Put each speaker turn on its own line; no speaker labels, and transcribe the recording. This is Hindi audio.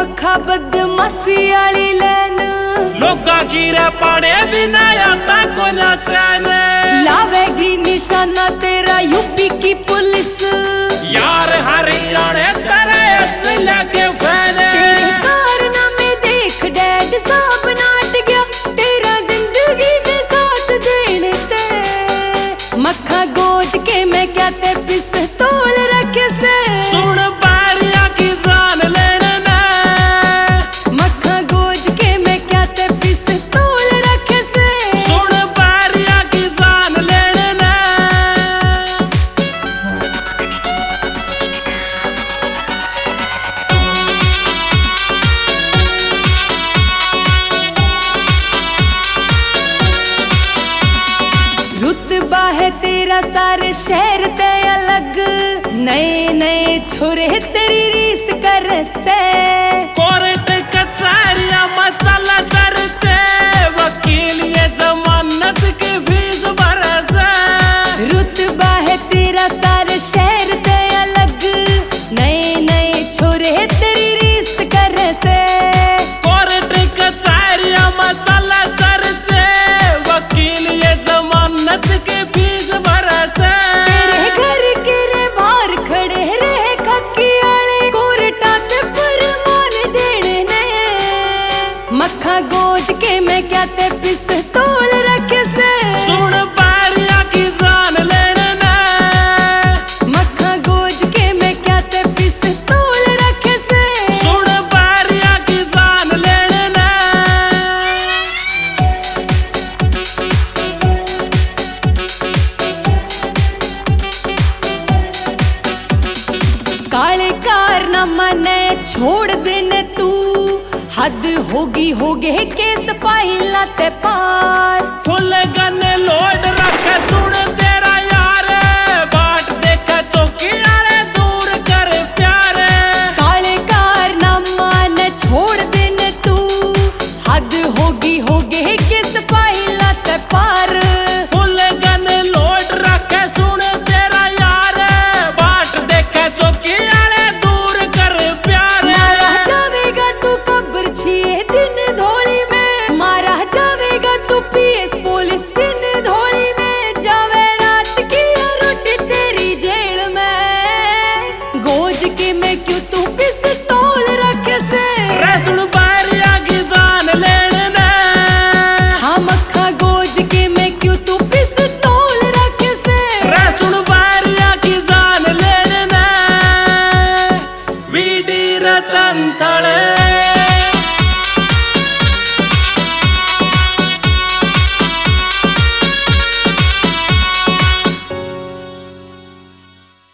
मखा बदमाशी आली लैन
लोगा गिरे पड़े बिना आता को ना चैन
लावेगी निशाना तेरा यूपी की पुलिस
यार हरियाणा तेरे असला के फैन
तेरे कारनामे देख डैड साहब नाट गया तेरा जिंदगी में साथ देने ते मक्खा गोज के मैं क्या ते पिस्तौल रखे से
सुन बारिया की जान लेने ना
मक्खा गोज के मैं क्या ते पिस्तौल रखे से
सुन बारिया की जान लेने ना
रुतबा है तेरा सारे शहर ते अलग नए नए छोरे तेरी रीस कर से
कोर्ट कचहरिया मचला चर्चे वकील ये जमानत की फीस भरसे
रुतबा है तेरा सारे शहर ते अलग नए नए छोरे तेरी रीस कर से
कोर्ट कचहरिया मचला चर्चे वकील ये जमानत की फीस भरसे
तेरे घर के रे बाहर खड़े रहे खक्की आले कोर्टा ते फरमान देने ने मक्खा गोज के मैं क्या ते पिस्तौल रखे से
सुन बारिया की जान लेने ना
मक्खा गोज के मैं क्या ते पिस्तौल रखे से
सुन बारिया की जान लेने ना
काले कारनामा ने छोड़ देने तू हद होगी केस फाइल ते पार
फुल गन लोड रखे सुन तेरा यार बाट देखा चौकी आले दूर कर प्यार
काले कारनामा ने छोड़ देने तू हद होगी केस फाइल ते पार
फुल गन लोड रखे सुन तेरा यार बाट देखा चौकी आले दूर कर प्यार
मारा जावेगा तू कब्र छिए दिन धोली में मारा जावेगा तू पीएस पुलिस दिन धोली में जावे रात की रोटी तेरी जेल में गोज के मैं क्यों तू पिस्तौल रखे से
रे सुन बारिया की जान लेने ना
हाँ मक्खा गोज के मैं क्यों तू पिस्तौल रखे से
रे सुन बारिया की जान लेने ना वीडी रतन थड़े